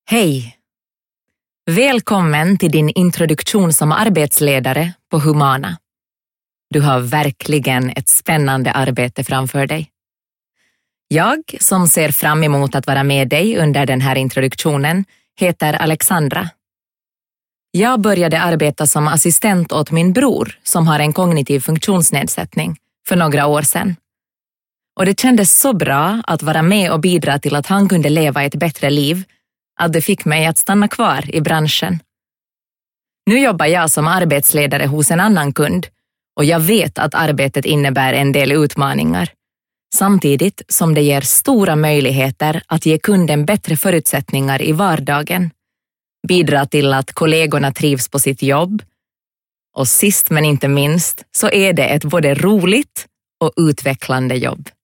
Hej! Välkommen till din introduktion som arbetsledare på Humana. Du har verkligen ett spännande arbete framför dig. Jag, som ser fram emot att vara med dig under den här introduktionen, heter Alexandra. Jag började arbeta som assistent åt min bror som har en kognitiv funktionsnedsättning för några år sedan. Och det kändes så bra att vara med och bidra till att han kunde leva ett bättre liv att det fick mig att stanna kvar i branschen. Nu jobbar jag som arbetsledare hos en annan kund och jag vet att arbetet innebär en del utmaningar, samtidigt som det ger stora möjligheter att ge kunden bättre förutsättningar i vardagen, bidra till att kollegorna trivs på sitt jobb och sist men inte minst så är det ett både roligt och utvecklande jobb.